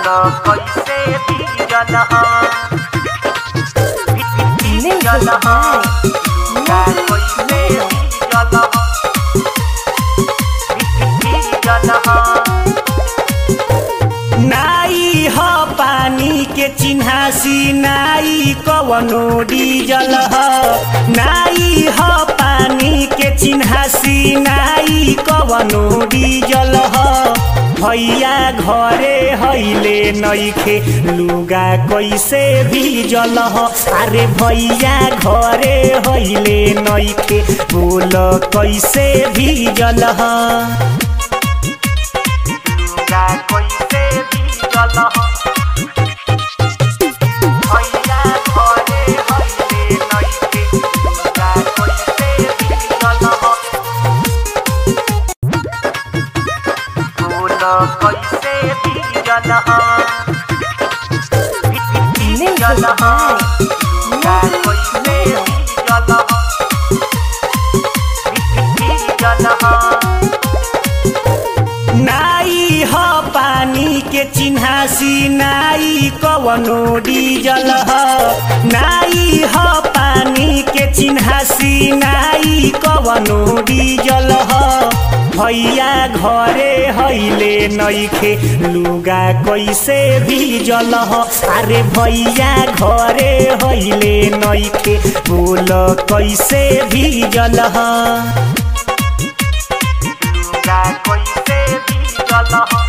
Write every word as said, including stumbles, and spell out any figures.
कैसे भीजल ह भीजल ह लुगा कैसे भीजल ह भीजल ह नाई ह पानी के चिन्हासी नाई कवनो डीजल ह नाई ह पानी के चिन्हासी नाई कवनो डीजल ह भैया घरे हईले नइखे लुगा कैसे भीजल ह अरे भैया घरे हईले नइखे बोल कैसे भीजल ह लुगा कैसे भीजल ह भैया घरे हईले नइखे लुगा कैसे भीजल ह कैसे भीजल ह भीजल ह लुगा कैसे भीजल ह भीजल ह नाई ह पानी के चिन्हासी नाई कवनो डीजल ह नाई ह पानी के चिन्हासी नाई कवनो डीजल ह भैया घरे हईले नइखे लुगा कैसे भीजल ह अरे भैया घरे हईले नइखे बोल कैसे भीजल ह लुगा कैसे भीजल ह